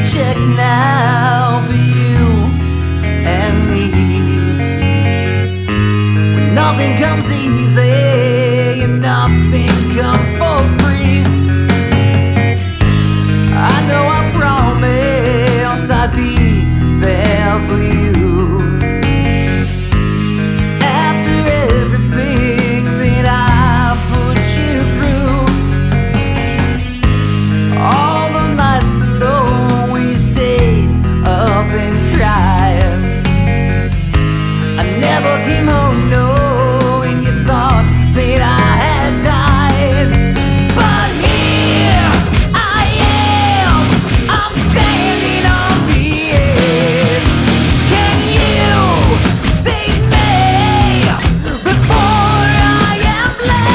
check now for you and me. When nothing comes easy and nothing comes for free, I know I promised I'd be there for you. After everything that I put you through, all the nights alone we stayed up and cried. I never came home knowing you thought that I had died. But here I am, I'm standing on the edge. Can you save me before I am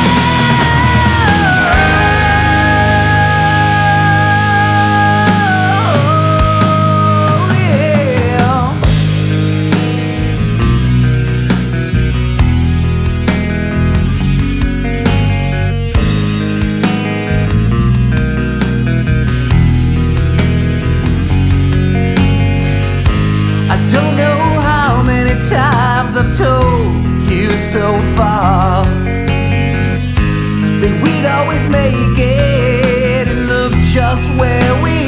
I don't know how many times I've told you so far that we'd always make it and look just where we